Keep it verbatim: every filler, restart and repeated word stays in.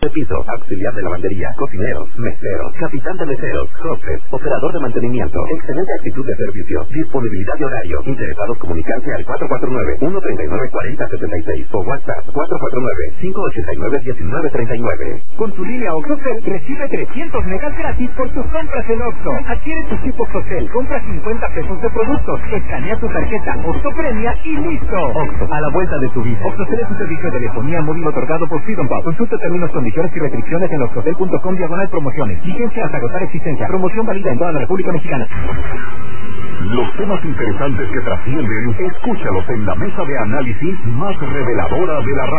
de piso, auxiliar de lavandería, cocineros, meseros, capitán de meseros, hostess, operador de mantenimiento, excelente actitud de servicio, disponibilidad de horario. Interesados comunicarse al cuatro cuatro nueve, uno tres nueve, cuatro cero siete seis o WhatsApp cuatro cuatro nueve, cinco ocho nueve, uno nueve tres nueve. Con tu línea OXXOCEL recibe trescientos megas gratis por tus compras en Oxxo. Adquiere tu chip OXXOCEL, compra cincuenta pesos de productos, escanea tu tarjeta Oxxo Premia y listo. Oxxo, a la vuelta de tu vida. OXXOCEL es un servicio de telefonía móvil otorgado por Freedom Pub. Consulta términos, condiciones y restricciones en oxxocel punto com diagonal promociones. Vigencia hasta agotar existencia. Promoción válida en toda la República Mexicana. Los temas interesantes que trascienden, escúchalos en la mesa de análisis más reveladora de la radio.